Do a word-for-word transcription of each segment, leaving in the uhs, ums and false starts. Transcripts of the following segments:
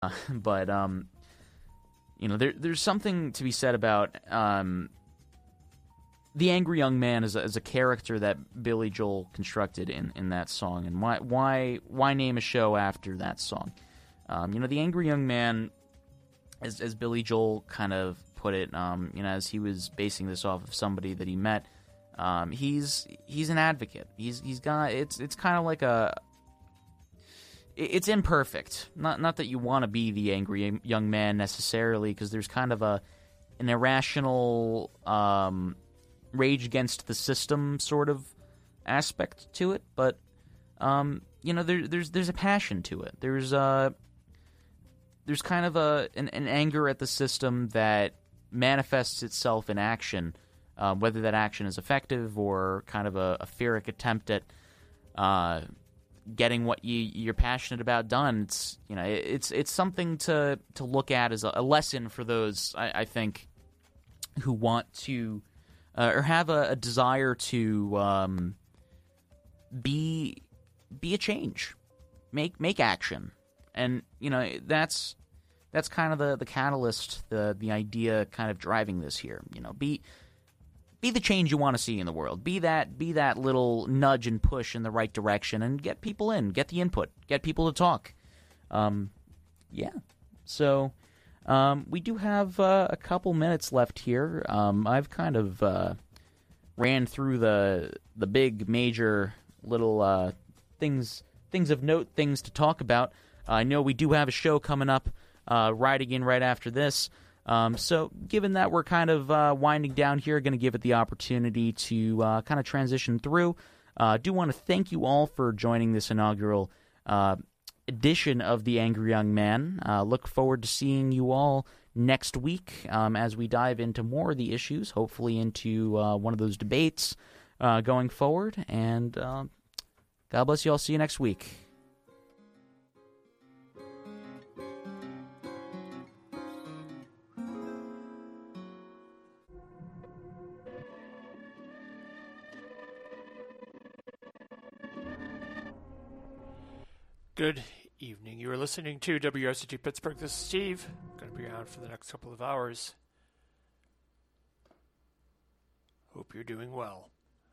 but um, you know, there there's something to be said about um, the angry young man as a, as a character that Billy Joel constructed in, in that song, and why why why name a show after that song? Um, you know, the angry young man, as as Billy Joel kind of put it, um, you know, as he was basing this off of somebody that he met, um, he's he's an advocate. He's he's got it's it's kind of like a it's imperfect. Not not that you want to be the angry young man necessarily, because there's kind of a an irrational um, rage against the system sort of aspect to it. But um, you know, there, there's there's a passion to it. There's a there's kind of a an, an anger at the system that manifests itself in action, uh, whether that action is effective or kind of a, a Pyrrhic attempt at uh, getting what you, you're passionate about done. It's you know it, it's it's something to to look at as a, a lesson for those I, I think who want to uh, or have a, a desire to um, be be a change, make make action, and you know that's that's kind of the, the catalyst, the the idea kind of driving this here. You know, be. Be the change you want to see in the world. Be that be that little nudge and push in the right direction, and get people in, get the input, get people to talk. Um, yeah. So um, we do have uh, a couple minutes left here. Um, I've kind of uh, ran through the the big major little uh, things things of note, things to talk about. Uh, I know we do have a show coming up, uh, right again right after this. Um, so given that we're kind of uh, winding down here, going to give it the opportunity to uh, kind of transition through. I uh, do want to thank you all for joining this inaugural uh, edition of The Angry Young Man. Uh, look forward to seeing you all next week um, as we dive into more of the issues, hopefully into uh, one of those debates uh, going forward. And uh, God bless you all. See you next week. Good evening. You are listening to W R C T Pittsburgh. This is Steve. I'm going to be around for the next couple of hours. Hope you're doing well.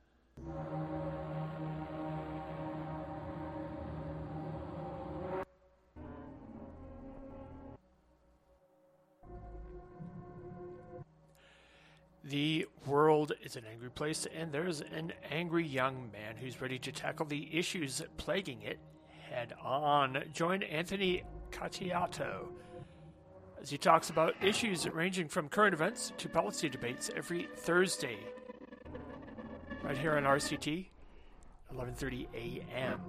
The world is an angry place, and there's an angry young man who's ready to tackle the issues plaguing it head on. Join Anthony Cacciato as he talks about issues ranging from current events to policy debates every Thursday, right here on R C T, eleven thirty a.m.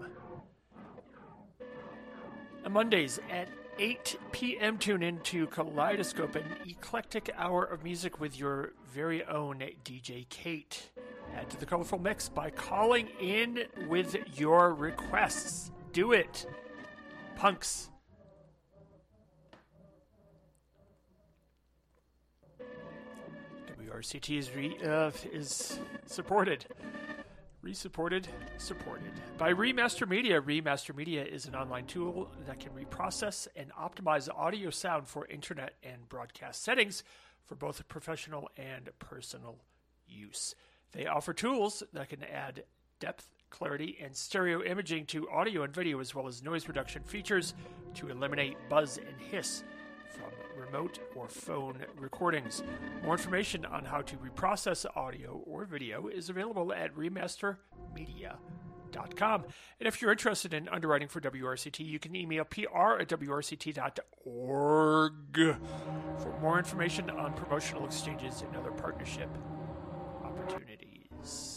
On Mondays at eight p.m. tune in to Kaleidoscope, an eclectic hour of music with your very own D J Kate. Add to the colorful mix by calling in with your requests. Do it, punks. W R C T is, re, uh, is supported, re-supported, supported by Remaster Media. Remaster Media is an online tool that can reprocess and optimize audio sound for internet and broadcast settings for both professional and personal use. They offer tools that can add depth, clarity, and stereo imaging to audio and video, as well as noise reduction features to eliminate buzz and hiss from remote or phone recordings. More information on how to reprocess audio or video is available at remaster media dot com. And if you're interested in underwriting for W R C T, you can email P R at W R C T dot org for more information on promotional exchanges and other partnership opportunities.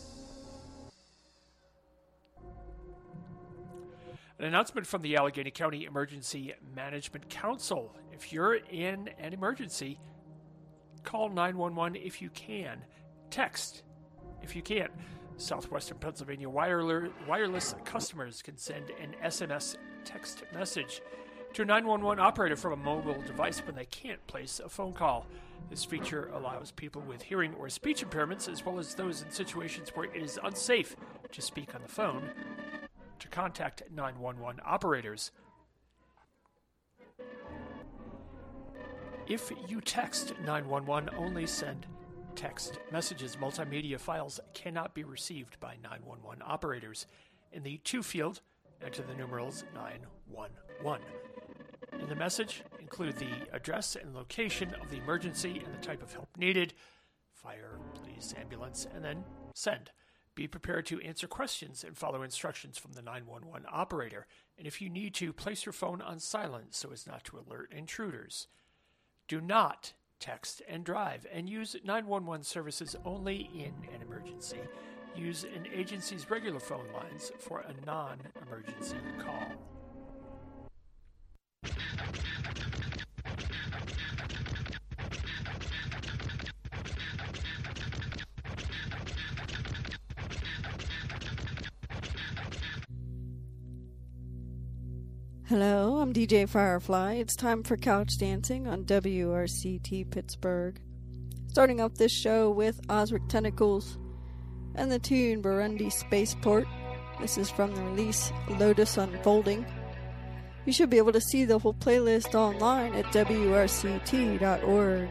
An announcement from the Allegheny County Emergency Management Council. If you're in an emergency, call nine one one if you can. Text if you can't. Southwestern Pennsylvania wireless customers can send an S M S text message to a nine one one operator from a mobile device when they can't place a phone call. This feature allows people with hearing or speech impairments, as well as those in situations where it is unsafe to speak on the phone, to contact nine one one operators. If you text nine one one, only send text messages. Multimedia files cannot be received by nine one one operators. In the to field, enter the numerals nine one one. In the message, include the address and location of the emergency and the type of help needed, fire, police, ambulance, and then send. Be prepared to answer questions and follow instructions from the nine one one operator. And if you need to, place your phone on silent so as not to alert intruders. Do not text and drive, and use nine one one services only in an emergency. Use an agency's regular phone lines for a non-emergency call. Hello, I'm D J Firefly. It's time for Couch Dancing on W R C T Pittsburgh. Starting off this show with Osric Tentacles and the tune Burundi Spaceport. This is from the release Lotus Unfolding. You should be able to see the whole playlist online at W R C T dot org.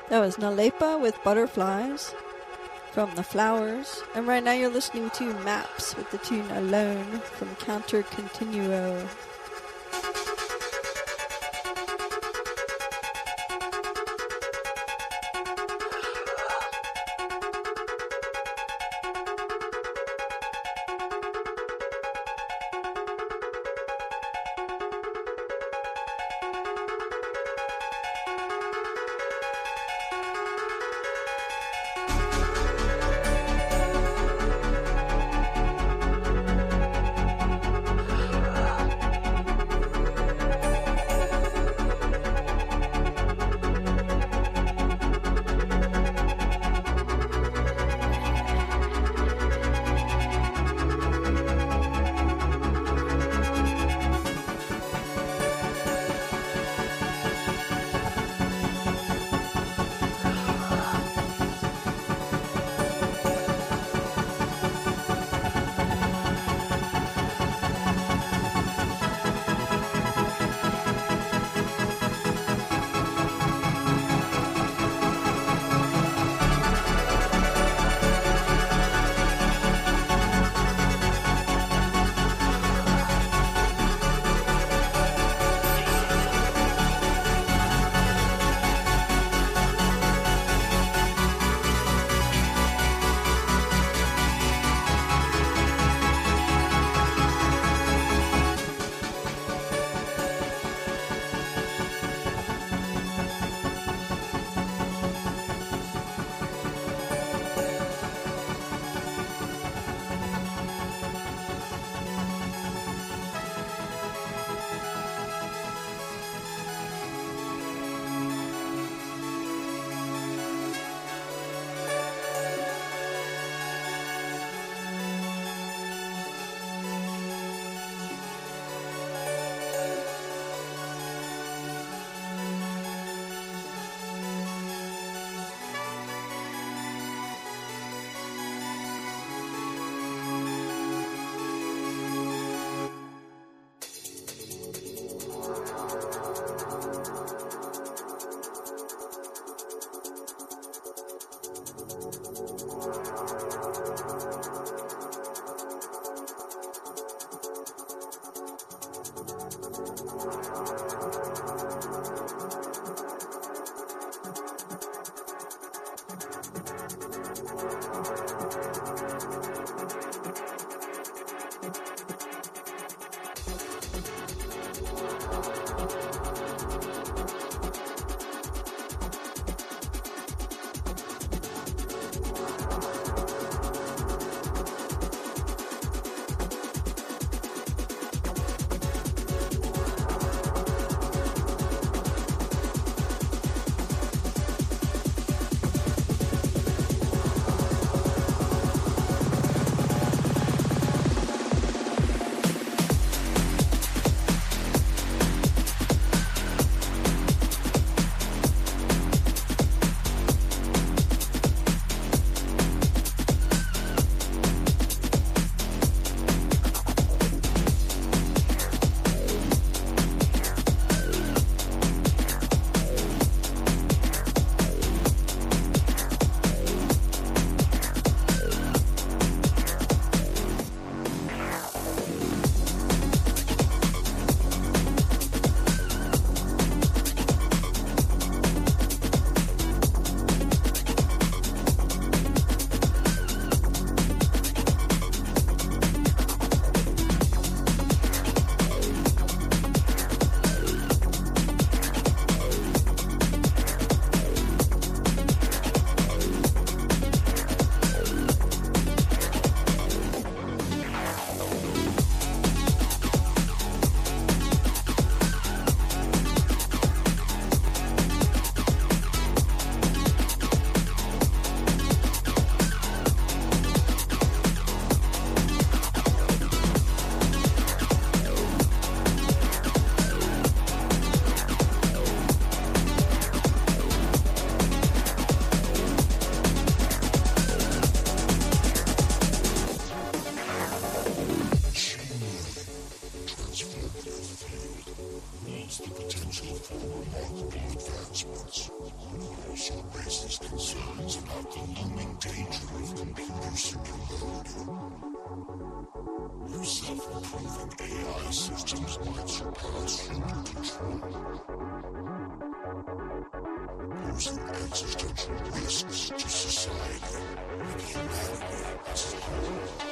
That was Nalepa with Butterflies from The Flowers. And right now you're listening to Maps with the tune Alone from Counter Continuo. danger of introducing a load. New self-improving A I systems might surpass human control, posing existential risks to society and humanity as a whole.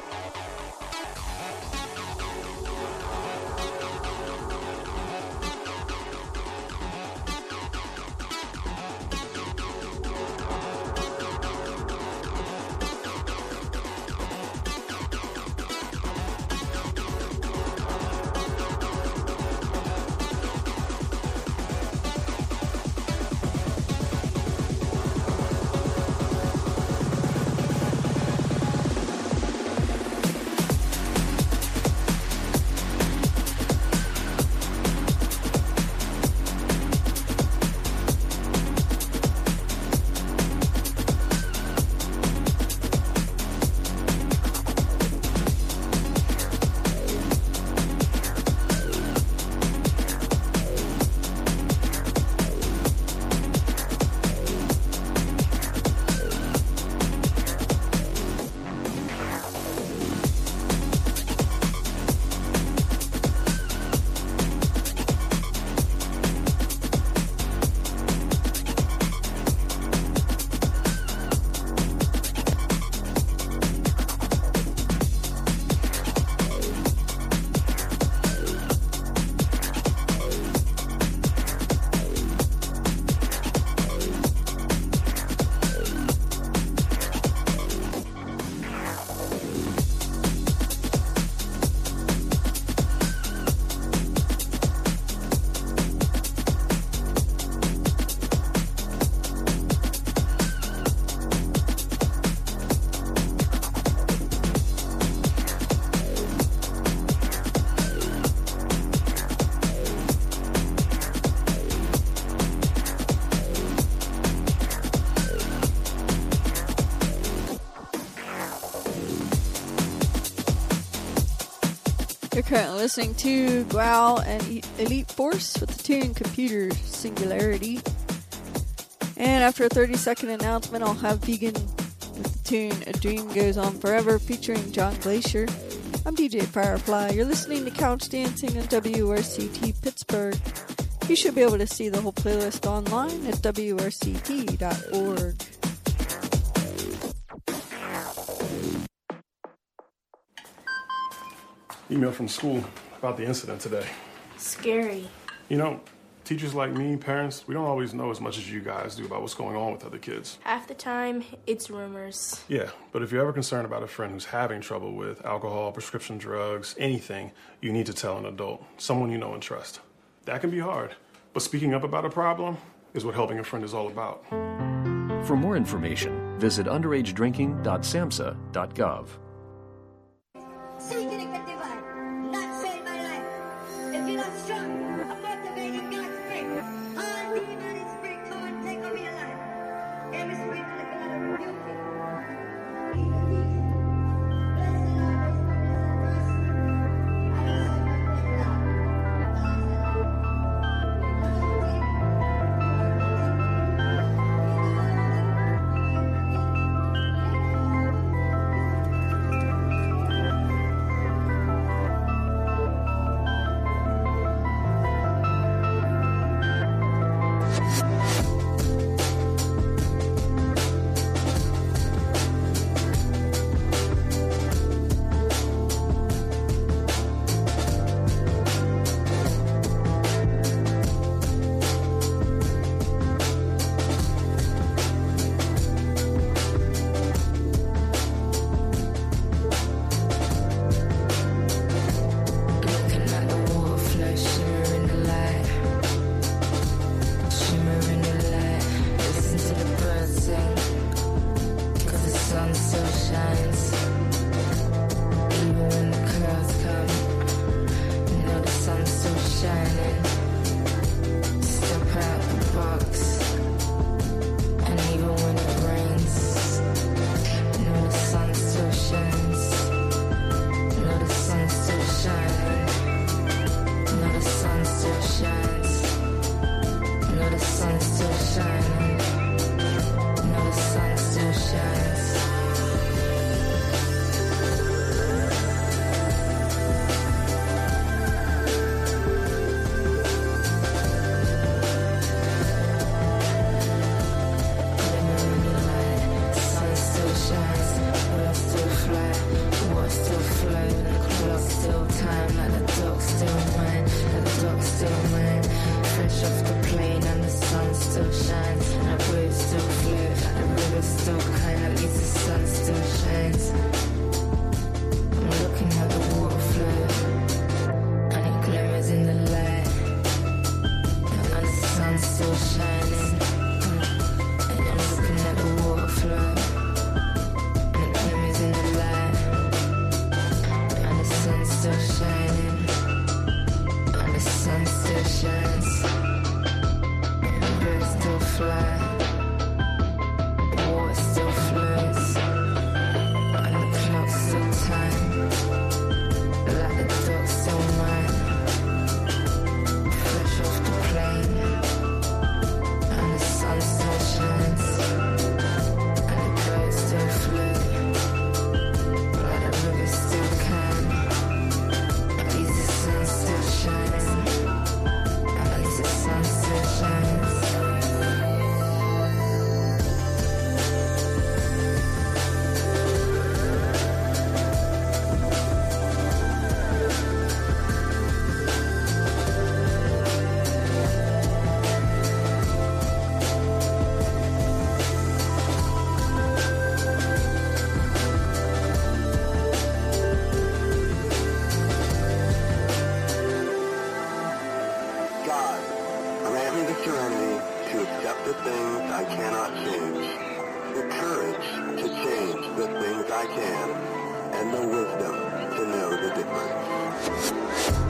You're currently listening to Growl and Elite Force with the tune Computer Singularity. And after a thirty second announcement, I'll have Vegan with the tune A Dream Goes On Forever featuring John Glacier. I'm D J Firefly. You're listening to Couch Dancing on W R C T Pittsburgh. You should be able to see the whole playlist online at W R C T dot org. Email from school about the incident today. Scary. You know, teachers like me, parents, we don't always know as much as you guys do about what's going on with other kids. Half the time, it's rumors. Yeah, but if you're ever concerned about a friend who's having trouble with alcohol, prescription drugs, anything, you need to tell an adult, someone you know and trust. That can be hard, but speaking up about a problem is what helping a friend is all about. For more information, visit underage drinking dot samhsa dot gov. sun still shines. I can, and the wisdom to know the difference.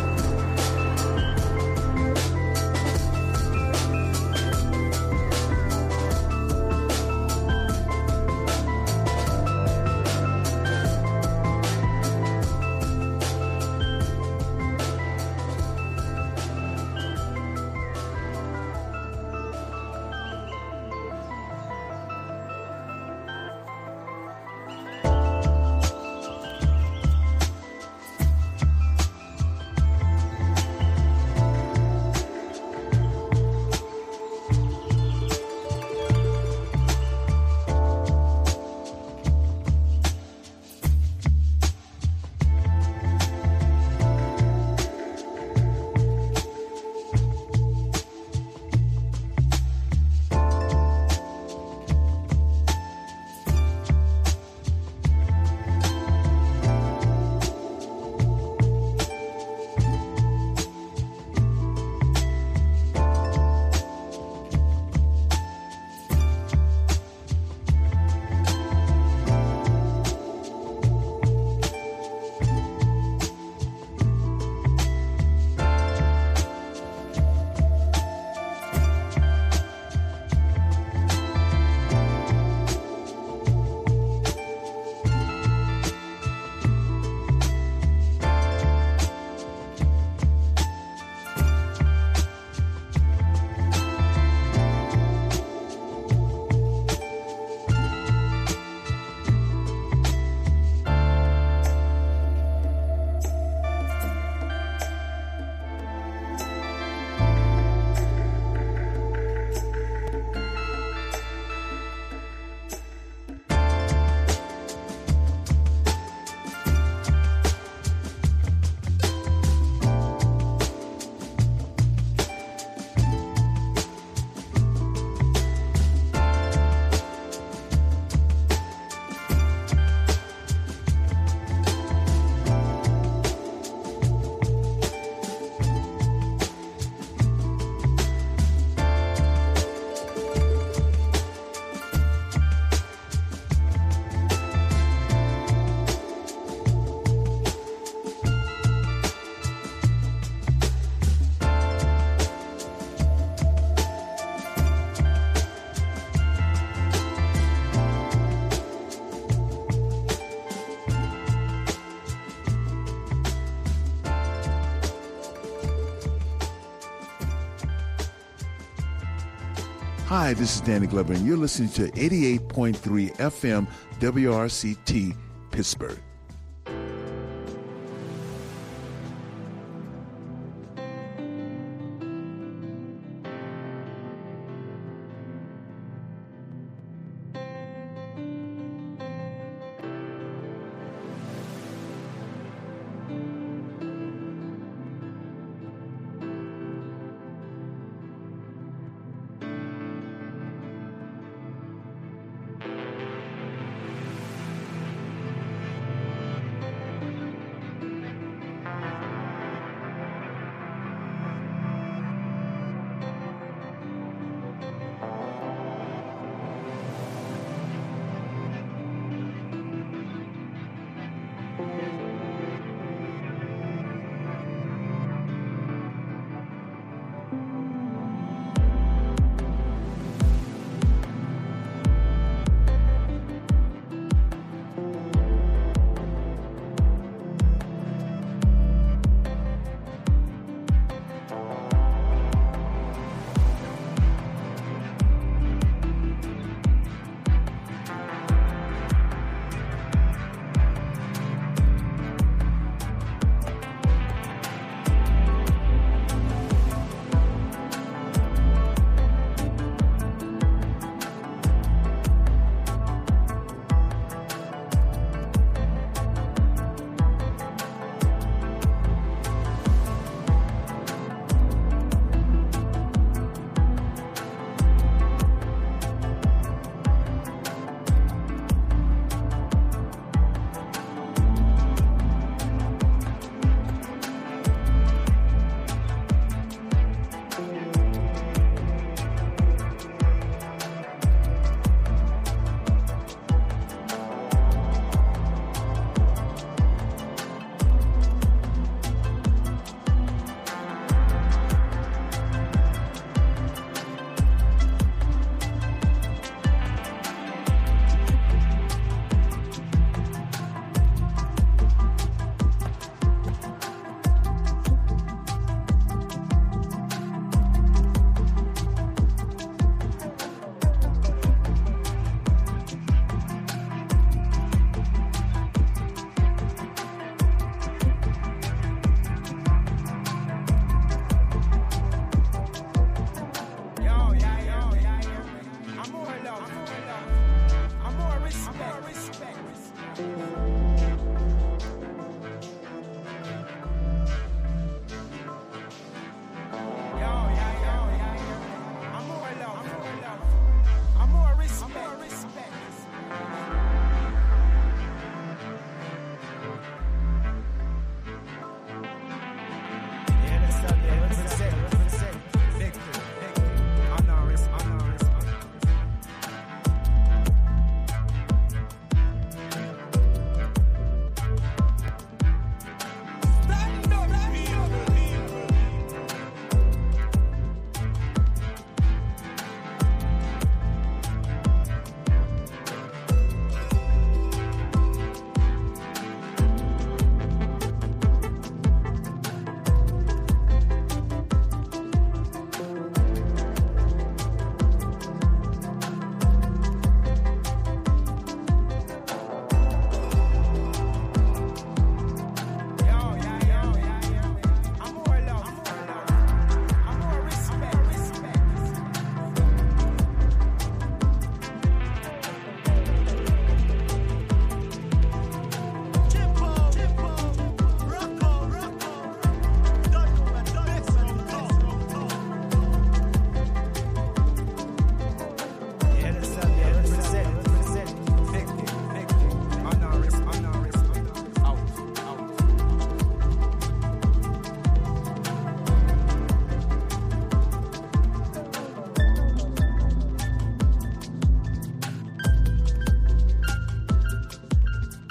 Hi, this is Danny Glover, and you're listening to eighty-eight point three F M W R C T Pittsburgh.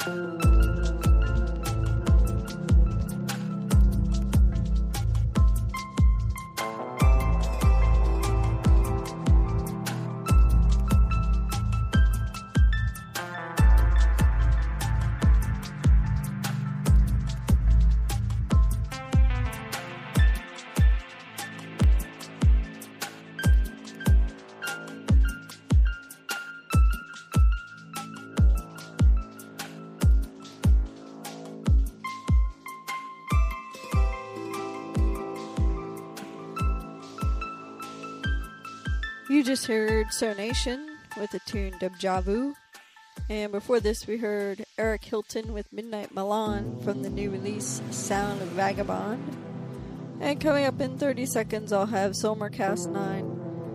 You just heard Sonation with the tune Deja Vu. And before this, we heard Eric Hilton with Midnight Milan from the new release Sound of Vagabond. And coming up in thirty seconds, I'll have Somercast nine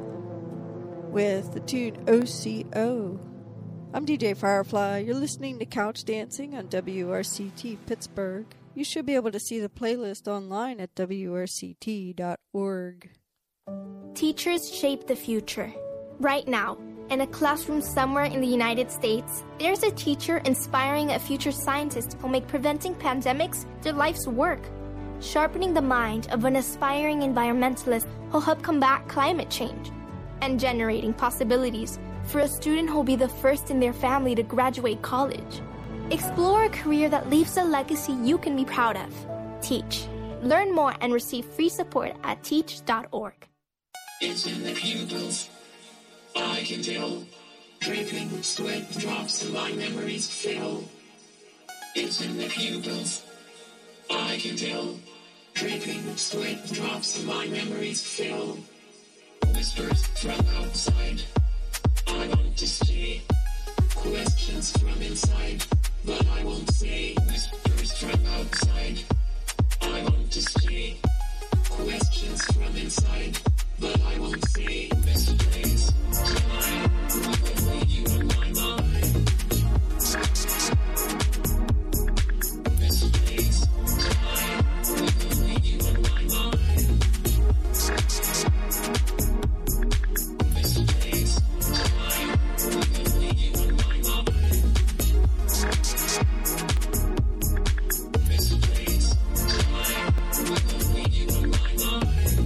with the tune O C O. I'm D J Firefly. You're listening to Couch Dancing on W R C T Pittsburgh. You should be able to see the playlist online at W R C T dot org. Teachers shape the future. Right now, in a classroom somewhere in the United States, there's a teacher inspiring a future scientist who'll make preventing pandemics their life's work, sharpening the mind of an aspiring environmentalist who'll help combat climate change, and generating possibilities for a student who'll be the first in their family to graduate college. Explore a career that leaves a legacy you can be proud of. Teach. Learn more and receive free support at teach dot org. It's in the pupils, I can tell. Dripping sweat drops and my memories fail. It's in the pupils, I can tell. Dripping sweat drops and my memories fail. Whispers from outside, I want to stay. Questions from inside, but I won't say. Whispers from outside, I want to stay. Questions from inside, but I won't say. Misplace time, will you on my mind? Misplace time, will you on my mind? Misplace time, will you on my mind? Misplace time, will you on my mind?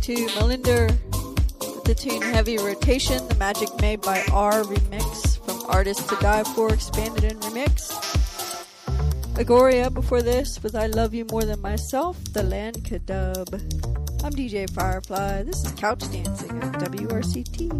to Melinder with the tune Heavy Rotation, the Magic Made by R remix from Artist to Die For, expanded and remixed. Agoria before this with I Love You More Than Myself, the Lanka dub. I'm D J Firefly. This is Couch Dancing on W R C T.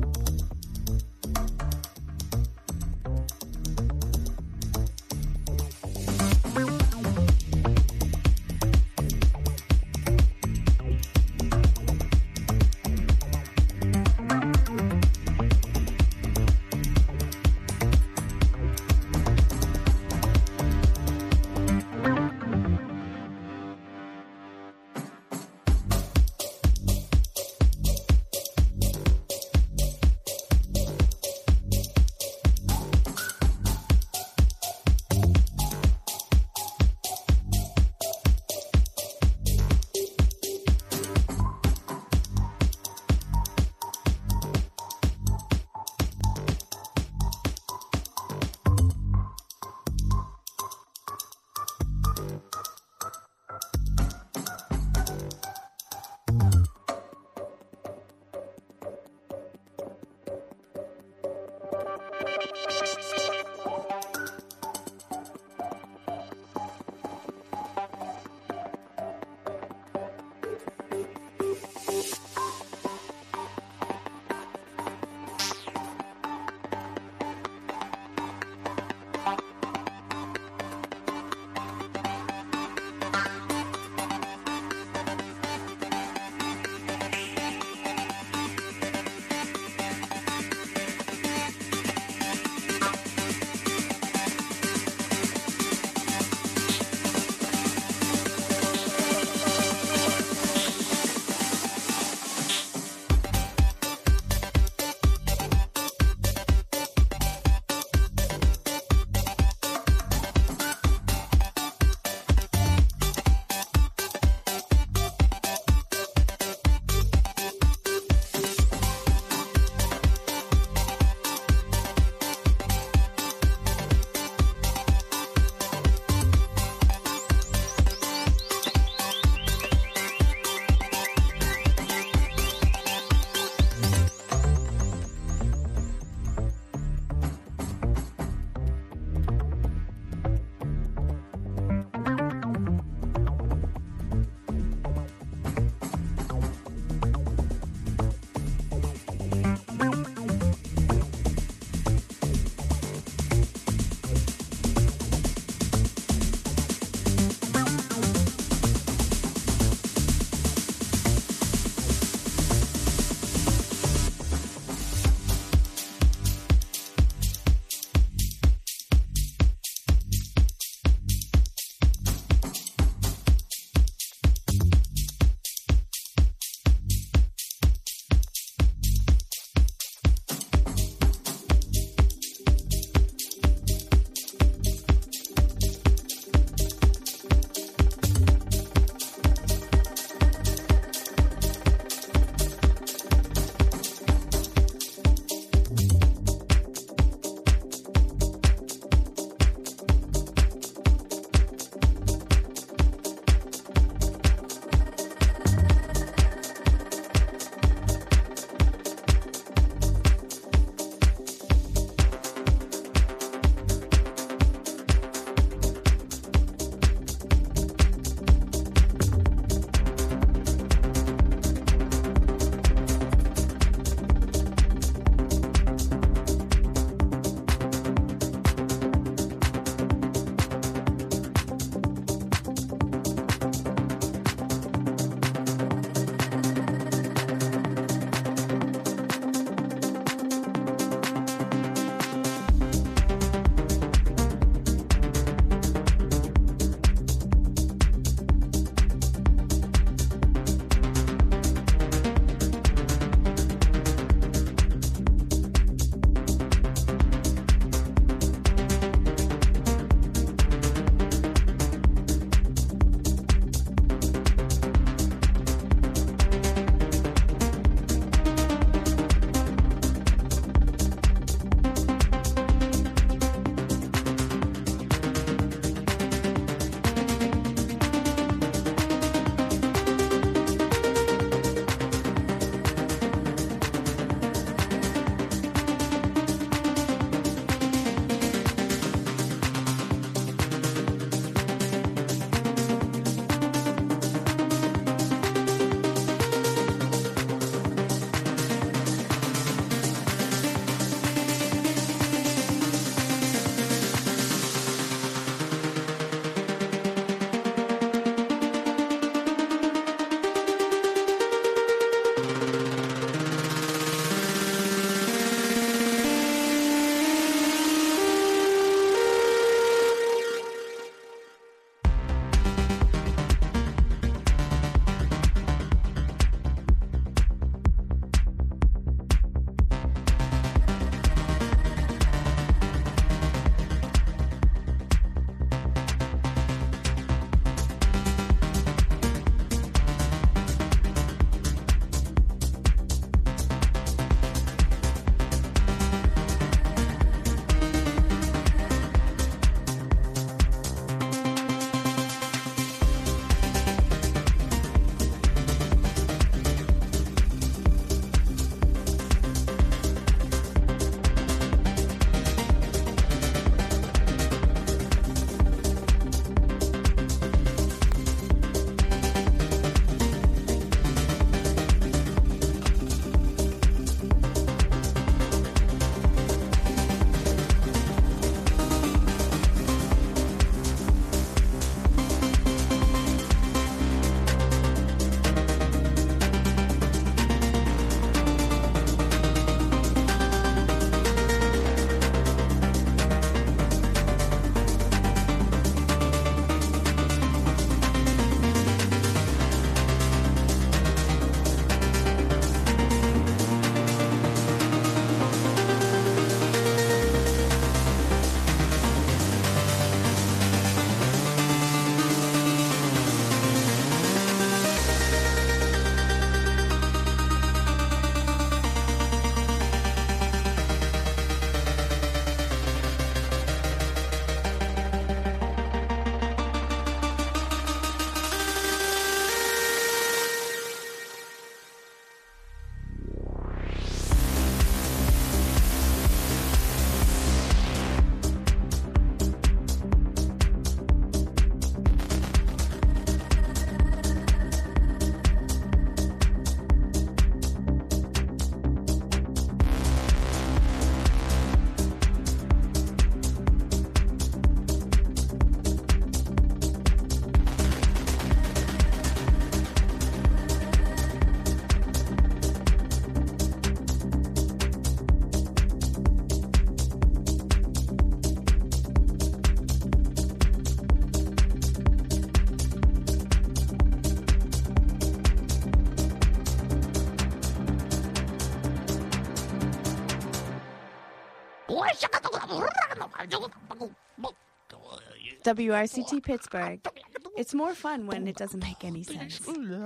W R C T Pittsburgh. It's more fun when it doesn't make any sense.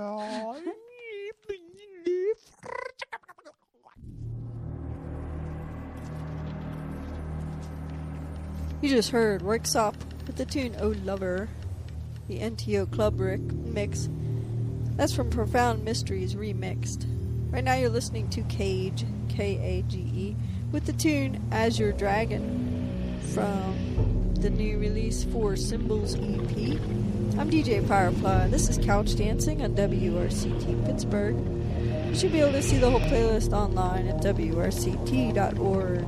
You just heard Works Up with the tune Oh Lover, the N T O Club Rick mix. That's from Profound Mysteries remixed. Right now you're listening to Cage, K A G E, with the tune Azure Dragon from the new release for Symbols E P. I'm D J Firefly. This is Couch Dancing on W R C T Pittsburgh. You should be able to see the whole playlist online at W R C T dot org.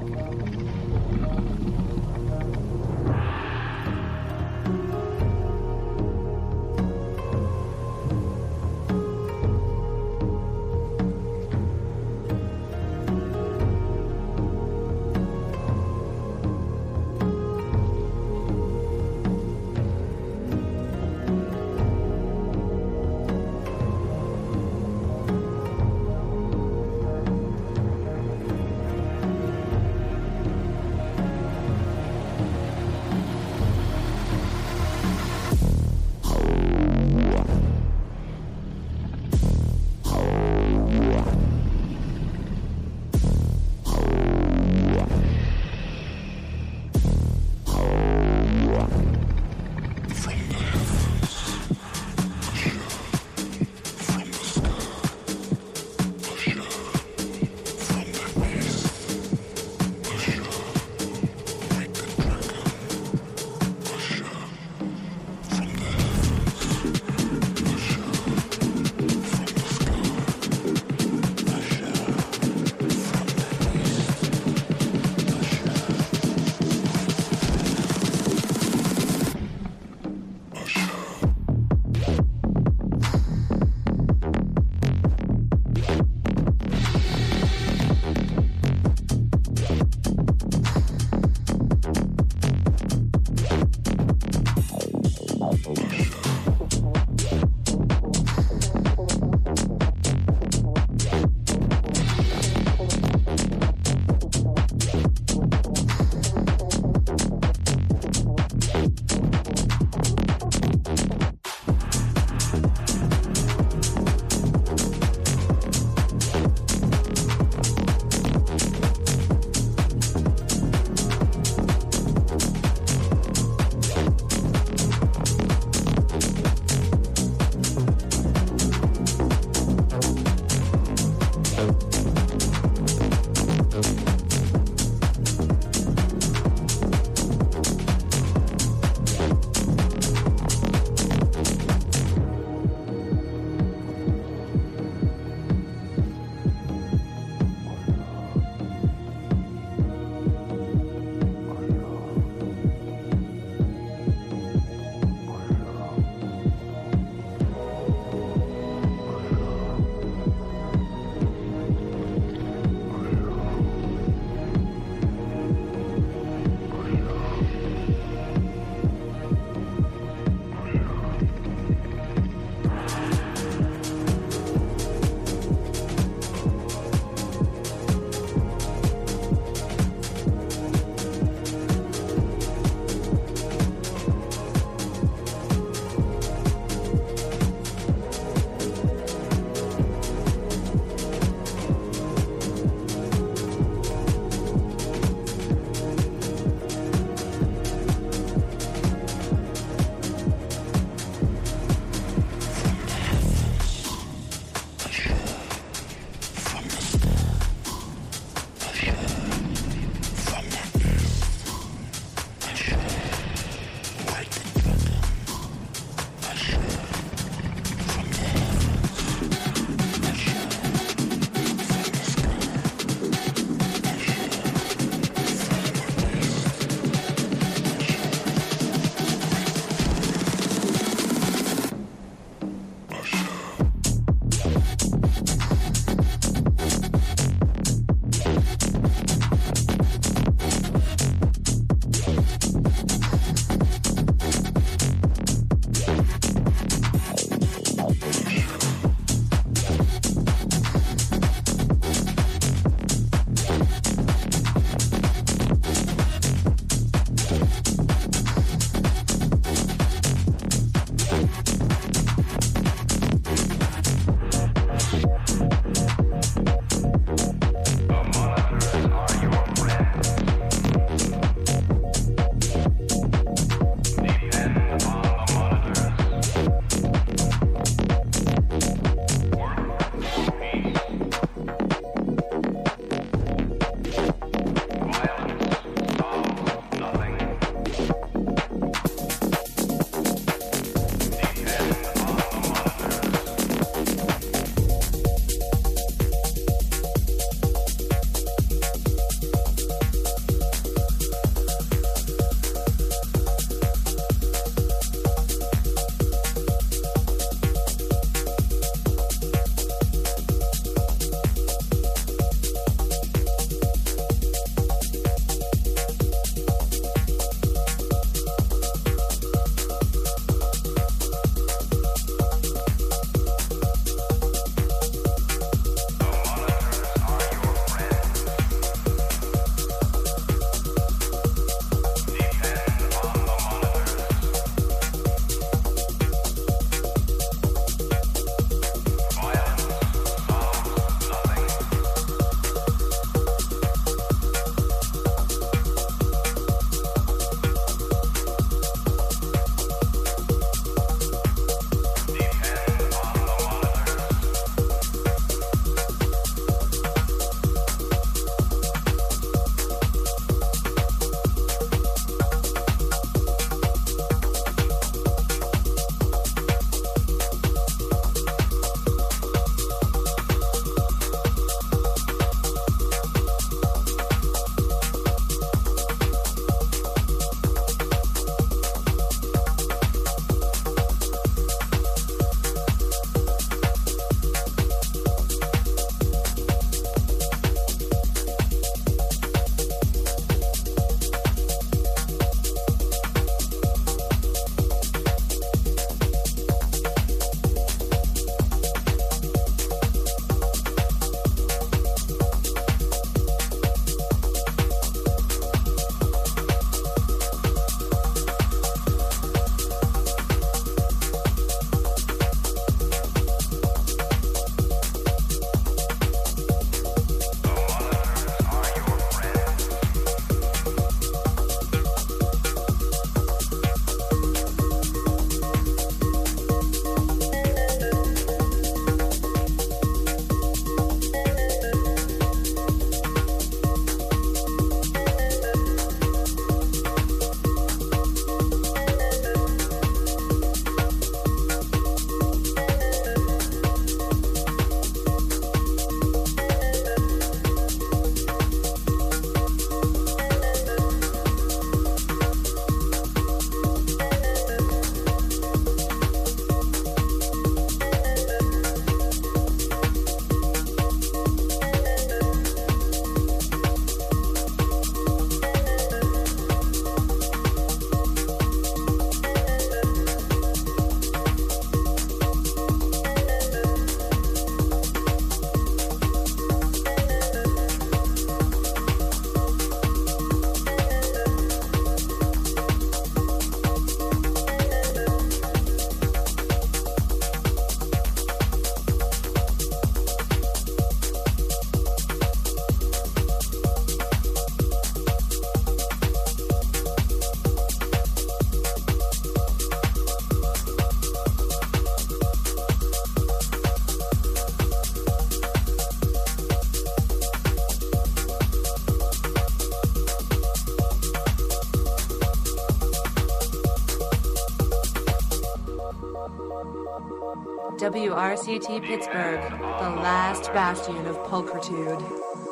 W R C T Pittsburgh, the last bastion of pulchritude.